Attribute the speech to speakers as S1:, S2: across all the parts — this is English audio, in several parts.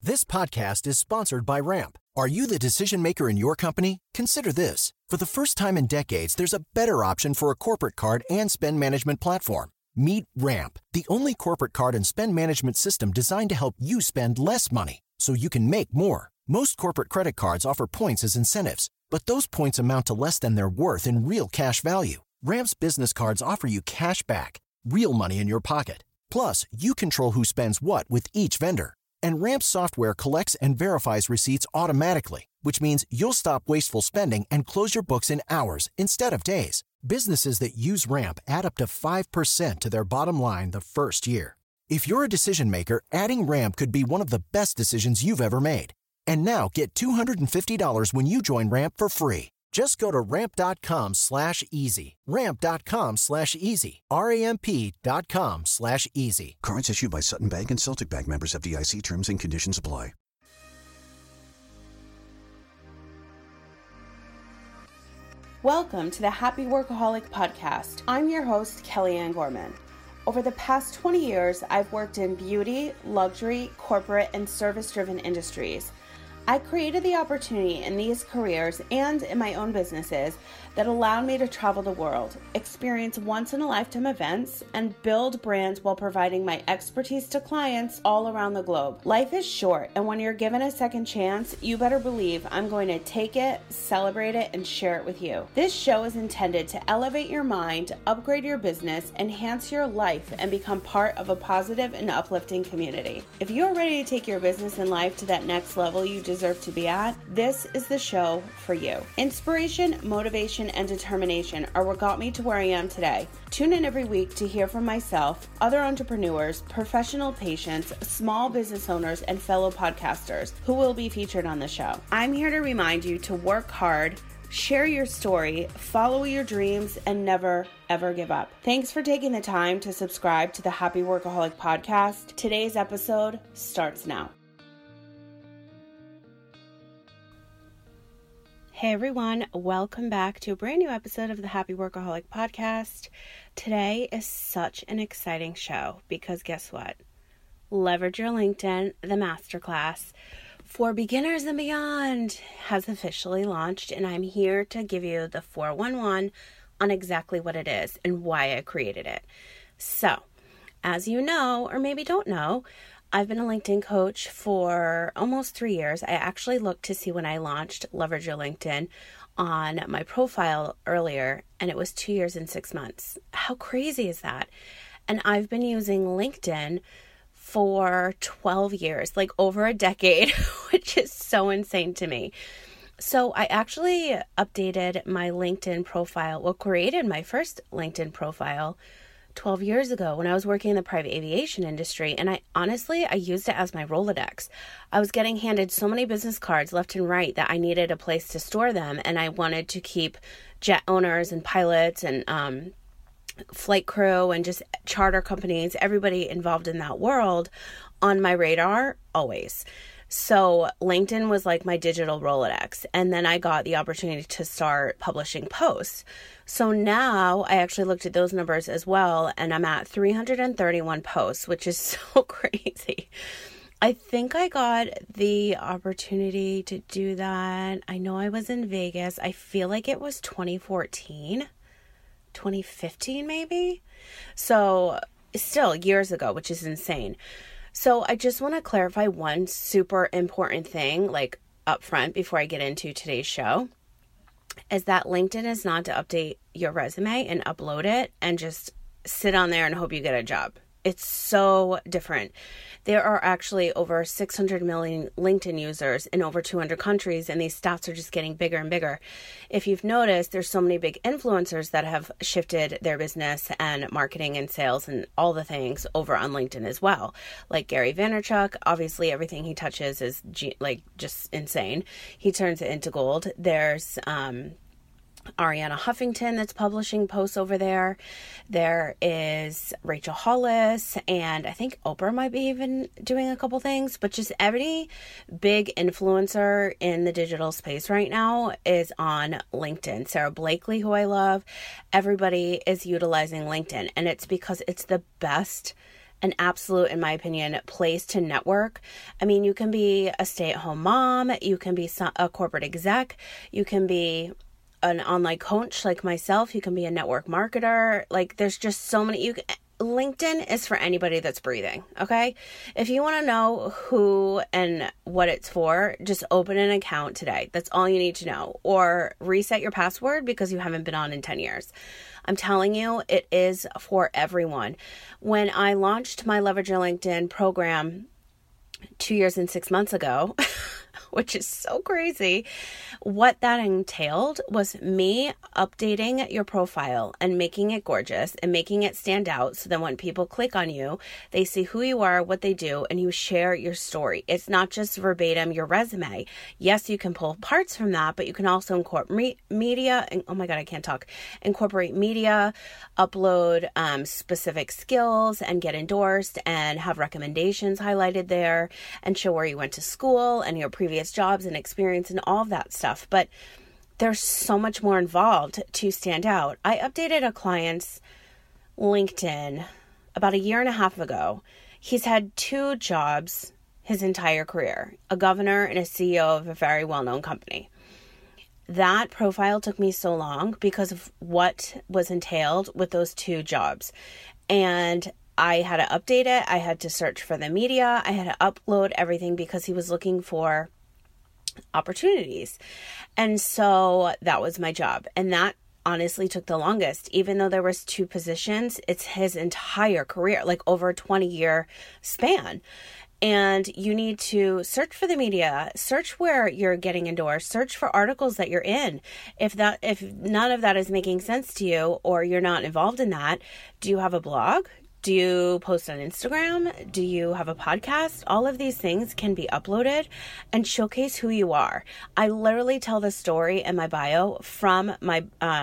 S1: This podcast is sponsored by Ramp. Are you the decision maker in your company? Consider this. For the first time in decades, there's a better option for a corporate card and spend management platform. Meet Ramp, the only corporate card and spend management system designed to help you spend less money so you can make more. Most corporate credit cards offer points as incentives, but those points amount to less than their worth in real cash value. Ramp's business cards offer you cash back, real money in your pocket. Plus, you control who spends what with each vendor. And Ramp's software collects and verifies receipts automatically, which means you'll stop wasteful spending and close your books in hours instead of days. Businesses that use Ramp add up to 5% to their bottom line the first year. If you're a decision maker, adding Ramp could be one of the best decisions you've ever made. And now get $250 when you join Ramp for free. Just go to ramp.com/easy. Ramp.com/easy. RAMP.com/easy.
S2: Cards issued by Sutton Bank and Celtic Bank, members of FDIC. Terms and conditions apply.
S3: Welcome to the Happy Workaholic Podcast. I'm your host, Kellyanne Gorman. Over the past 20 years, I've worked in beauty, luxury, corporate, and service-driven industries. I created the opportunity in these careers and in my own businesses that allowed me to travel the world, experience once-in-a-lifetime events, and build brands while providing my expertise to clients all around the globe. Life is short, and when you're given a second chance, you better believe I'm going to take it, celebrate it, and share it with you. This show is intended to elevate your mind, upgrade your business, enhance your life, and become part of a positive and uplifting community. If you're ready to take your business and life to that next level you deserve to be at, this is the show for you. Inspiration, motivation, and determination are what got me to where I am today. Tune in every week to hear from myself, other entrepreneurs, professional patients, small business owners, and fellow podcasters who will be featured on the show. I'm here to remind you to work hard, share your story, follow your dreams, and never, ever give up. Thanks for taking the time to subscribe to the Happy Workaholic Podcast. Today's episode starts now. Hey everyone, welcome back to a brand new episode of the Happy Workaholic Podcast. Today is such an exciting show because guess what? Leverage Your LinkedIn, the masterclass for beginners and beyond has officially launched, and I'm here to give you the 411 on exactly what it is and why I created it. So, as you know, or maybe don't know, I've been a LinkedIn coach for almost 3 years. I actually looked to see when I launched Leverage Your LinkedIn on my profile earlier, and it was 2 years and 6 months. How crazy is that? And I've been using LinkedIn for 12 years, like over a decade, which is so insane to me. So I actually updated my LinkedIn profile, well, created my first LinkedIn profile 12 years ago when I was working in the private aviation industry. And I used it as my Rolodex. I was getting handed so many business cards left and right that I needed a place to store them. And I wanted to keep jet owners and pilots and flight crew and just charter companies, everybody involved in that world on my radar always. So LinkedIn was like my digital Rolodex. And then I got the opportunity to start publishing posts. So now I actually looked at those numbers as well, and I'm at 331 posts, which is so crazy. I think I got the opportunity to do that. I know I was in Vegas. I feel like it was 2014, 2015 maybe. So still years ago, which is insane. So I just want to clarify one super important thing, like up front before I get into today's show, is that LinkedIn is not to update your resume and upload it and just sit on there and hope you get a job. It's so different. There are actually over 600 million LinkedIn users in over 200 countries, and these stats are just getting bigger and bigger. If you've noticed, there's so many big influencers that have shifted their business and marketing and sales and all the things over on LinkedIn as well. Like Gary Vaynerchuk, obviously everything he touches is just insane. He turns it into gold. There's Ariana Huffington that's publishing posts over there. There is Rachel Hollis, and I think Oprah might be even doing a couple things, but just every big influencer in the digital space right now is on LinkedIn. Sarah Blakely, who I love, everybody is utilizing LinkedIn, and it's because it's the best an absolute, in my opinion, place to network. I mean, you can be a stay-at-home mom, you can be a corporate exec, you can be an online coach like myself, you can be a network marketer. Like, there's just so many. LinkedIn is for anybody that's breathing, okay? If you want to know who and what it's for, just open an account today. That's all you need to know. Or reset your password because you haven't been on in 10 years. I'm telling you, it is for everyone. When I launched my Leverage Your LinkedIn program 2 years and 6 months ago, which is so crazy, what that entailed was me updating your profile and making it gorgeous and making it stand out so that when people click on you, they see who you are, what they do, and you share your story. It's not just verbatim your resume. Yes, you can pull parts from that, but you can also incorporate media, incorporate media, upload specific skills and get endorsed and have recommendations highlighted there and show where you went to school and your previous jobs and experience and all of that stuff. But there's so much more involved to stand out. I updated a client's LinkedIn about 1.5 years ago. He's had 2 jobs his entire career, a governor and a CEO of a very well-known company. That profile took me so long because of what was entailed with those 2 jobs. And I had to update it. I had to search for the media. I had to upload everything because he was looking for opportunities. And so that was my job. And that honestly took the longest. Even though there was 2 positions, it's his entire career, like over a 20-year span. And you need to search for the media, search where you're getting endorsed, search for articles that you're in. If none of that is making sense to you or you're not involved in that, do you have a blog? Do you post on Instagram? Do you have a podcast? All of these things can be uploaded and showcase who you are. I literally tell the story in my bio from my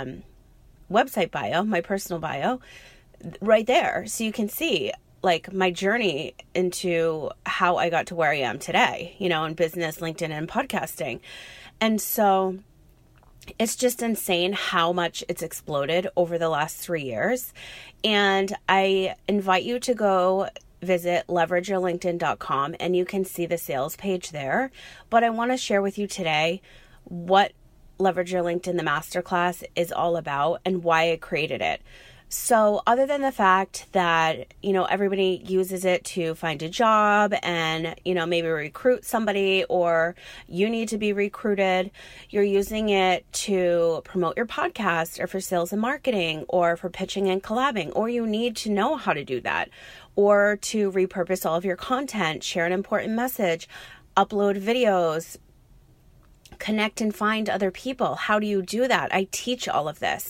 S3: website bio, my personal bio, right there. So you can see like my journey into how I got to where I am today, in business, LinkedIn, and podcasting. And so it's just insane how much it's exploded over the last 3 years. And I invite you to go visit leverageyourlinkedin.com and you can see the sales page there. But I want to share with you today what Leverage Your LinkedIn, the masterclass, is all about and why I created it. So other than the fact that, everybody uses it to find a job and, maybe recruit somebody, or you need to be recruited, you're using it to promote your podcast or for sales and marketing or for pitching and collabing, or you need to know how to do that, or to repurpose all of your content, share an important message, upload videos, connect and find other people. How do you do that? I teach all of this.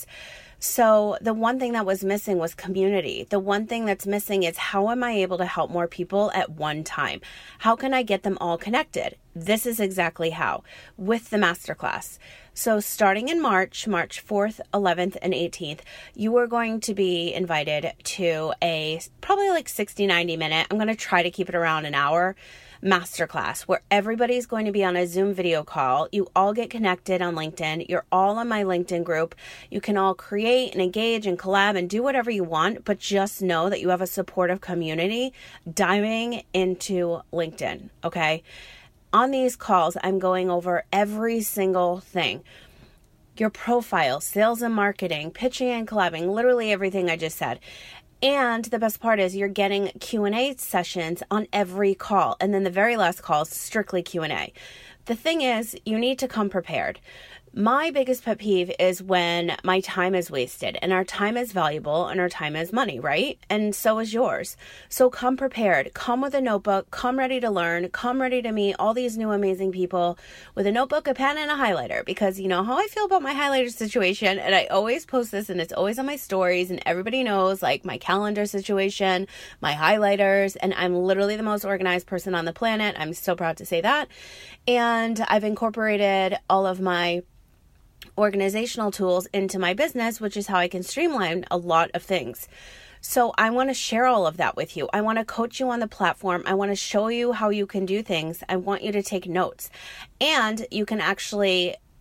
S3: So the one thing that was missing was community. The one thing that's missing is how am I able to help more people at one time? How can I get them all connected? This is exactly how, with the masterclass. So starting in March 4th, 11th, and 18th, you are going to be invited to a probably like 60, 90 minute, I'm going to try to keep it around an hour, masterclass where everybody's going to be on a Zoom video call. You all get connected on LinkedIn. You're all on my LinkedIn group. You can all create and engage and collab and do whatever you want, but just know that you have a supportive community diving into LinkedIn, okay? On these calls, I'm going over every single thing. Your profile, sales and marketing, pitching and collabing, literally everything I just said. And the best part is you're getting Q&A sessions on every call. And then the very last call is strictly Q&A. The thing is, you need to come prepared. My biggest pet peeve is when my time is wasted, and our time is valuable and our time is money, right? And so is yours. So come prepared, come with a notebook, come ready to learn, come ready to meet all these new amazing people with a notebook, a pen, and a highlighter, because you know how I feel about my highlighter situation. And I always post this and it's always on my stories and everybody knows like my calendar situation, my highlighters, and I'm literally the most organized person on the planet. I'm so proud to say that. And I've incorporated all of my organizational tools into my business, which is how I can streamline a lot of things. So I want to share all of that with you. I want to coach you on the platform. I want to show you how you can do things. I want you to take notes, and you can actually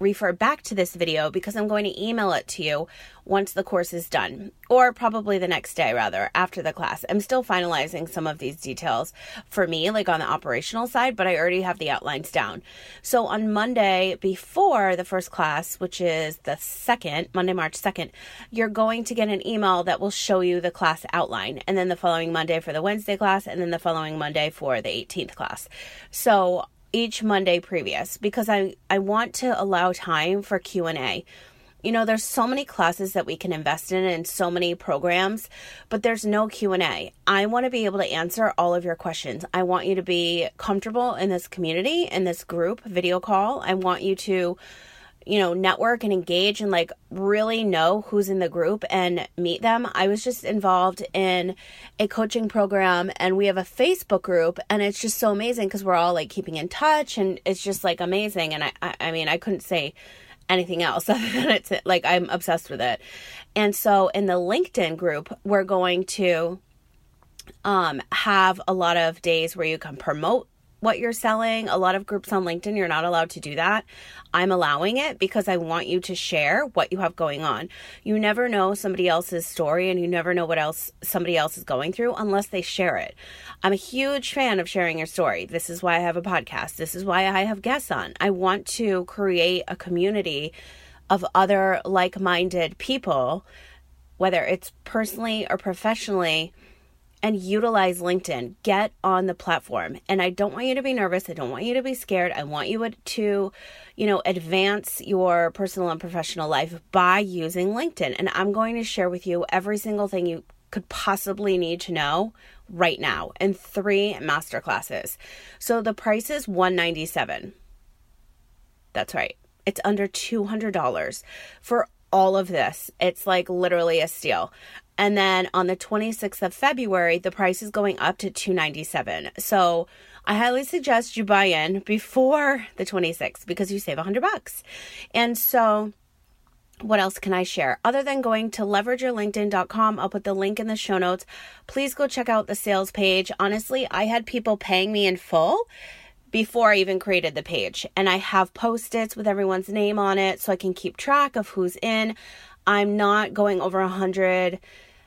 S3: refer back to this video because I'm going to email it to you once the course is done, or probably the next day rather, after the class. I'm still finalizing some of these details for me, like on the operational side, but I already have the outlines down. So on Monday before the first class, which is the 2nd, Monday, March 2nd, you're going to get an email that will show you the class outline, and then the following Monday for the Wednesday class, and then the following Monday for the 18th class. So each Monday previous, because I want to allow time for Q&A. You know, there's so many classes that we can invest in and so many programs, but there's no Q&A. I want to be able to answer all of your questions. I want you to be comfortable in this community, in this group video call. I want you to, you know, network and engage and like really know who's in the group and meet them. I was just involved in a coaching program, and we have a Facebook group, and it's just so amazing because we're all like keeping in touch, and it's just like amazing. And I mean, I couldn't say anything else other than it's like, I'm obsessed with it. And so in the LinkedIn group, we're going to have a lot of days where you can promote what you're selling. A lot of groups on LinkedIn, you're not allowed to do that. I'm allowing it because I want you to share what you have going on. You never know somebody else's story, and you never know what else somebody else is going through unless they share it. I'm a huge fan of sharing your story. This is why I have a podcast. This is why I have guests on. I want to create a community of other like-minded people, whether it's personally or professionally, and utilize LinkedIn. Get on the platform. And I don't want you to be nervous. I don't want you to be scared. I want you to, you know, advance your personal and professional life by using LinkedIn. And I'm going to share with you every single thing you could possibly need to know right now in 3 masterclasses. So the price is $197. That's right. It's under $200 for all of this. It's like literally a steal. And then on the 26th of February, the price is going up to $297. So I highly suggest you buy in before the 26th because you save $100. And so what else can I share? Other than going to leverageyourlinkedin.com, I'll put the link in the show notes. Please go check out the sales page. Honestly, I had people paying me in full before I even created the page. And I have Post-its with everyone's name on it so I can keep track of who's in. I'm not going over 100.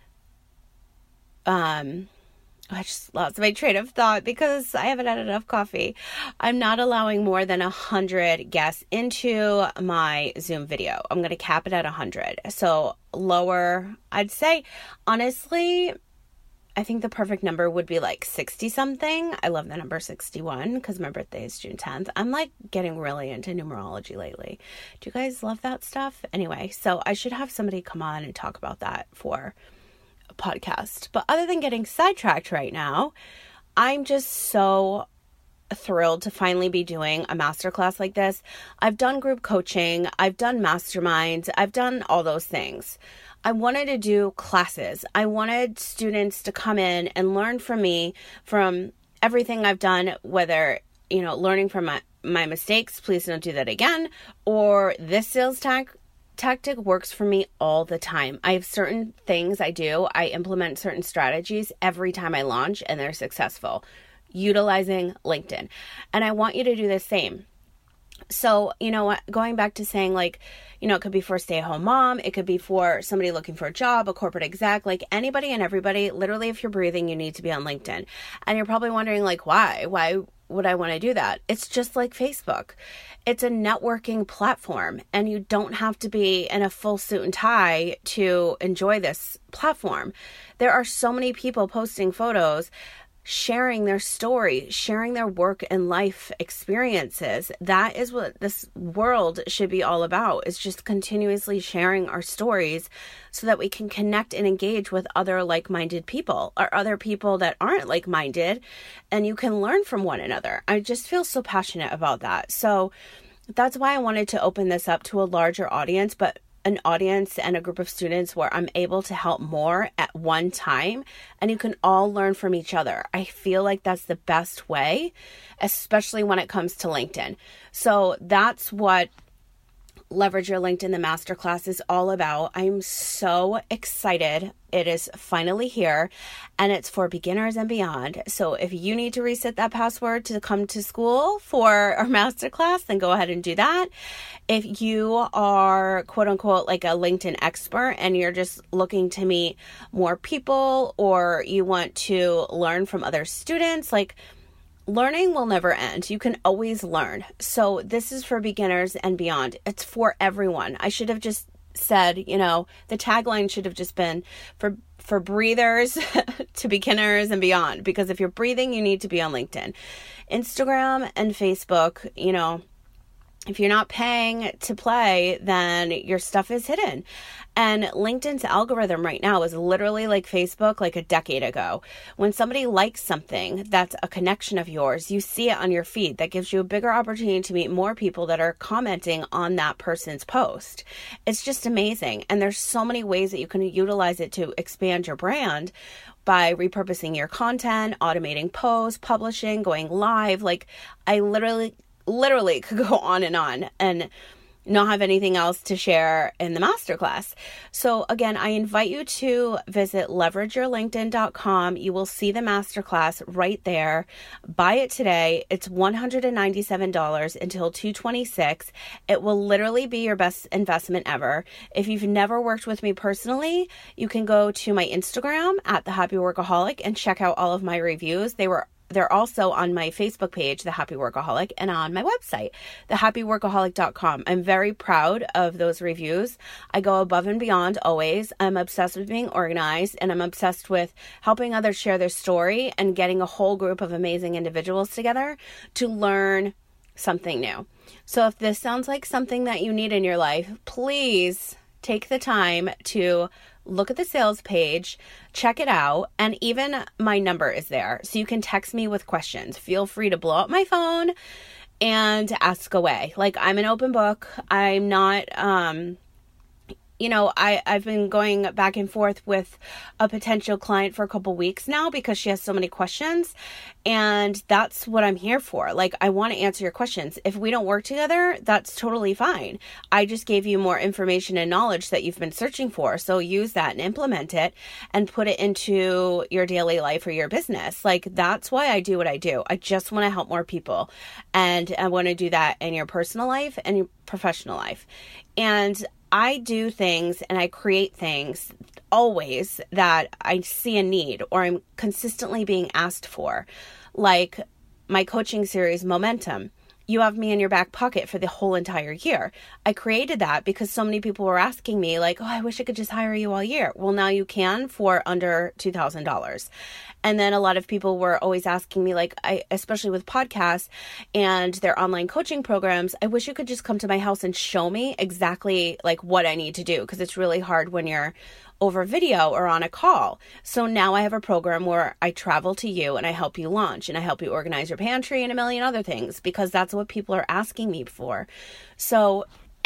S3: I just lost my train of thought because I haven't had enough coffee. I'm not allowing more than 100 guests into my Zoom video. I'm going to cap it at 100. So lower, I'd say, honestly, I think the perfect number would be like 60 something. I love the number 61 because my birthday is June 10th. I'm like getting really into numerology lately. Do you guys love that stuff? Anyway, so I should have somebody come on and talk about that for a podcast. But other than getting sidetracked right now, I'm just so thrilled to finally be doing a masterclass like this. I've done group coaching. I've done masterminds. I've done all those things. I wanted to do classes. I wanted students to come in and learn from me, from everything I've done, whether, you know, learning from my mistakes, please don't do that again, or this sales tactic works for me all the time. I have certain things I do. I implement certain strategies every time I launch, and they're successful, utilizing LinkedIn. And I want you to do the same. So, you know what, going back to saying like, you know, it could be for a stay-at-home mom. It could be for somebody looking for a job, a corporate exec, like anybody and everybody. Literally, if you're breathing, you need to be on LinkedIn. And you're probably wondering like, why would I want to do that? It's just like Facebook. It's a networking platform, and you don't have to be in a full suit and tie to enjoy this platform. There are so many people posting photos, sharing their story, sharing their work and life experiences. That is what this world should be all about, is just continuously sharing our stories so that we can connect and engage with other like-minded people or other people that aren't like-minded, and you can learn from one another. I just feel so passionate about that. So that's why I wanted to open this up to a larger audience, but an audience and a group of students where I'm able to help more at one time, and you can all learn from each other. I feel like that's the best way, especially when it comes to LinkedIn. So that's what Leverage Your LinkedIn, the masterclass, is all about. I'm so excited. It is finally here, and it's for beginners and beyond. So if you need to reset that password to come to school for our masterclass, then go ahead and do that. If you are quote unquote like a LinkedIn expert and you're just looking to meet more people, or you want to learn from other students, like, learning will never end. You can always learn. So this is for beginners and beyond. It's for everyone. I should have just said, the tagline should have just been for breathers to beginners and beyond. Because if you're breathing, you need to be on LinkedIn. Instagram and Facebook, if you're not paying to play, then your stuff is hidden. And LinkedIn's algorithm right now is literally like Facebook like a decade ago. When somebody likes something that's a connection of yours, you see it on your feed. That gives you a bigger opportunity to meet more people that are commenting on that person's post. It's just amazing. And there's so many ways that you can utilize it to expand your brand by repurposing your content, automating posts, publishing, going live. Like, I literally could go on and not have anything else to share in the masterclass. So again, I invite you to visit leverageyourlinkedin.com. You will see the masterclass right there. Buy it today. It's $197 until $226. It will literally be your best investment ever. If you've never worked with me personally, you can go to my Instagram at The Happy Workaholic and check out all of my reviews. They're also on my Facebook page, The Happy Workaholic, and on my website, thehappyworkaholic.com. I'm very proud of those reviews. I go above and beyond always. I'm obsessed with being organized, and I'm obsessed with helping others share their story and getting a whole group of amazing individuals together to learn something new. So if this sounds like something that you need in your life, please take the time to look at the sales page, check it out, and even my number is there. So you can text me with questions. Feel free to blow up my phone and ask away. Like, I'm an open book. I'm not, I've been going back and forth with a potential client for a couple weeks now because she has so many questions. And that's what I'm here for. Like, I want to answer your questions. If we don't work together, that's totally fine. I just gave you more information and knowledge that you've been searching for. So use that and implement it and put it into your daily life or your business. Like, that's why I do what I do. I just want to help more people. And I want to do that in your personal life and your professional life. And I do things and I create things always that I see a need or I'm consistently being asked for. Like my coaching series, Momentum. You have me in your back pocket for the whole entire year. I created that because so many people were asking me like, oh, I wish I could just hire you all year. Well, now you can for under $2,000. And then a lot of people were always asking me like, especially with podcasts and their online coaching programs, I wish you could just come to my house and show me exactly like what I need to do. Because it's really hard when you're over video or on a call. So now I have a program where I travel to you and I help you launch and I help you organize your pantry and a million other things because that's what people are asking me for. So,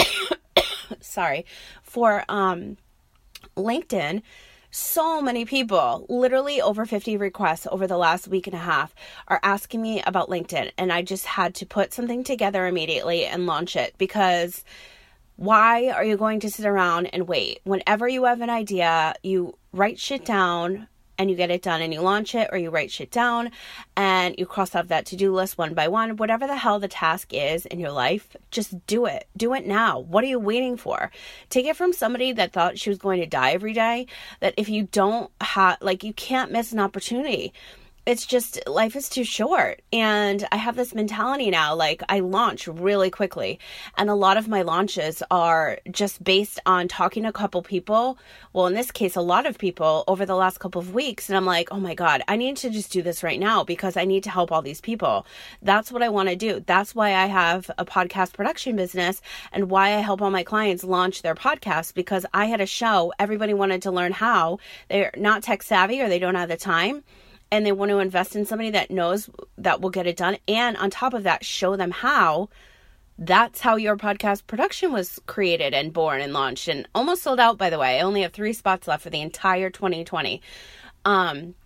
S3: for LinkedIn, so many people, literally over 50 requests over the last week and a half are asking me about LinkedIn. And I just had to put something together immediately and launch it because why are you going to sit around and wait? Whenever you have an idea, you write shit down and you get it done and you launch it, or you write shit down and you cross off that to-do list one by one. Whatever the hell the task is in your life, just do it. Do it now. What are you waiting for? Take it from somebody that thought she was going to die every day, that if you don't have, like, you can't miss an opportunity. It's just, life is too short. And I have this mentality now, like I launch really quickly. And a lot of my launches are just based on talking to a couple people. Well, in this case, a lot of people over the last couple of weeks. And I'm like, oh my God, I need to just do this right now because I need to help all these people. That's what I want to do. That's why I have a podcast production business and why I help all my clients launch their podcasts, because I had a show. Everybody wanted to learn how. They're not tech savvy or they don't have the time. And they want to invest in somebody that knows that will get it done. And on top of that, show them how. That's how your podcast production was created and born and launched and almost sold out, by the way. I only have 3 spots left for the entire 2020.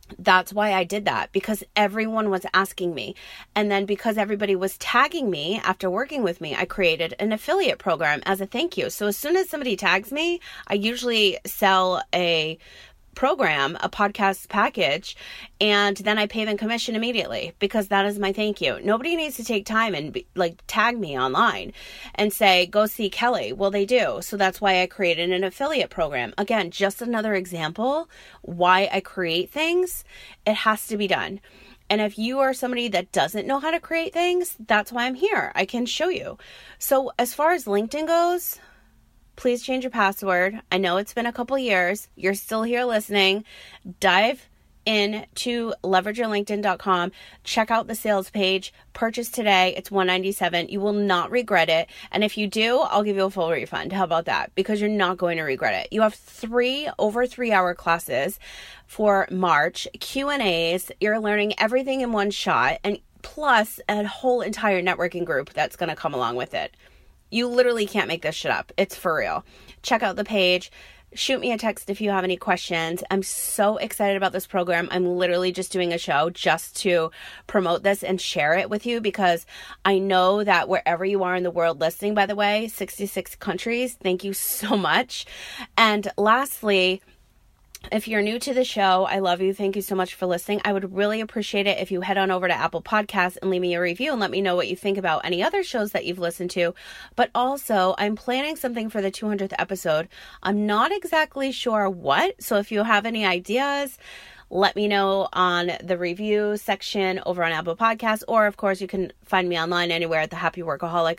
S3: That's why I did that, because everyone was asking me. And then because everybody was tagging me after working with me, I created an affiliate program as a thank you. So as soon as somebody tags me, I usually sell a program, a podcast package, and then I pay them commission immediately, because that is my thank you. Nobody needs to take time and tag me online and say, go see Kelly. Well, they do. So that's why I created an affiliate program. Again, just another example why I create things. It has to be done. And if you are somebody that doesn't know how to create things, that's why I'm here. I can show you. So as far as LinkedIn goes, please change your password. I know it's been a couple years. You're still here listening. Dive in to leverageyourlinkedin.com. Check out the sales page. Purchase today. It's $197. You will not regret it. And if you do, I'll give you a full refund. How about that? Because you're not going to regret it. You have 3 over 3-hour classes for March, Q&As. You're learning everything in one shot, and plus a whole entire networking group that's going to come along with it. You literally can't make this shit up. It's for real. Check out the page. Shoot me a text if you have any questions. I'm so excited about this program. I'm literally just doing a show just to promote this and share it with you, because I know that wherever you are in the world listening, by the way, 66 countries, thank you so much. And lastly, if you're new to the show, I love you. Thank you so much for listening. I would really appreciate it if you head on over to Apple Podcasts and leave me a review and let me know what you think about any other shows that you've listened to. But also, I'm planning something for the 200th episode. I'm not exactly sure what, so if you have any ideas, let me know on the review section over on Apple Podcasts, or of course you can find me online anywhere at The Happy Workaholic.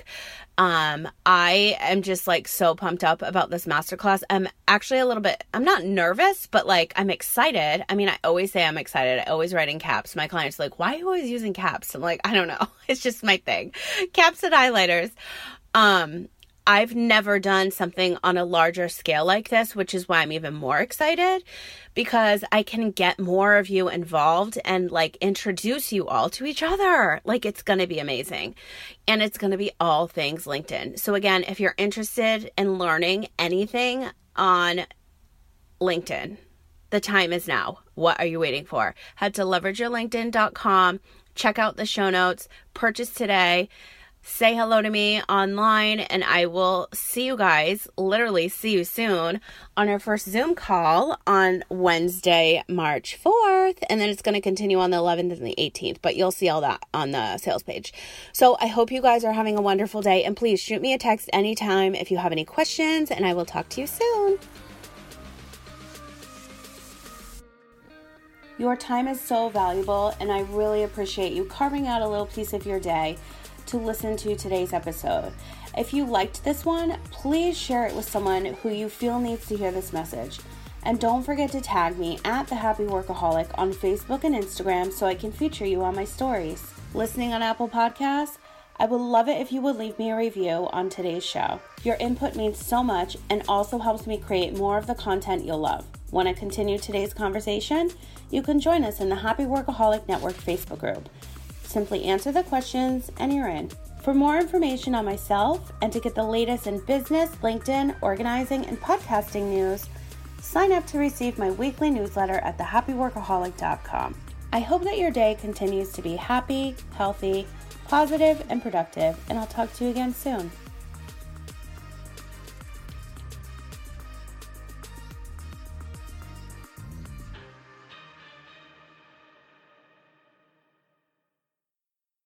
S3: I am just so pumped up about this masterclass. I'm actually I'm not nervous, but I'm excited. I mean, I always say I'm excited. I always write in caps. My clients are like, why are you always using caps? I'm like, I don't know. It's just my thing. Caps and highlighters. I've never done something on a larger scale like this, which is why I'm even more excited, because I can get more of you involved and introduce you all to each other. It's going to be amazing. And it's going to be all things LinkedIn. So again, if you're interested in learning anything on LinkedIn, the time is now. What are you waiting for? Head to leverageyourlinkedin.com, check out the show notes, purchase today. Say hello to me online, and I will see you guys, literally see you soon, on our first Zoom call on Wednesday, March 4th, and then it's going to continue on the 11th and the 18th, but you'll see all that on the sales page. So I hope you guys are having a wonderful day, and please shoot me a text anytime if you have any questions, and I will talk to you soon. Your time is so valuable, and I really appreciate you carving out a little piece of your day to listen to today's episode. If you liked this one, please share it with someone who you feel needs to hear this message. And don't forget to tag me at The Happy Workaholic on Facebook and Instagram so I can feature you on my stories. Listening on Apple Podcasts, I would love it if you would leave me a review on today's show. Your input means so much and also helps me create more of the content you'll love. Want to continue today's conversation? You can join us in the Happy Workaholic Network Facebook group. Simply answer the questions and you're in. For more information on myself and to get the latest in business, LinkedIn, organizing, and podcasting news, sign up to receive my weekly newsletter at thehappyworkaholic.com. I hope that your day continues to be happy, healthy, positive, and productive, and I'll talk to you again soon.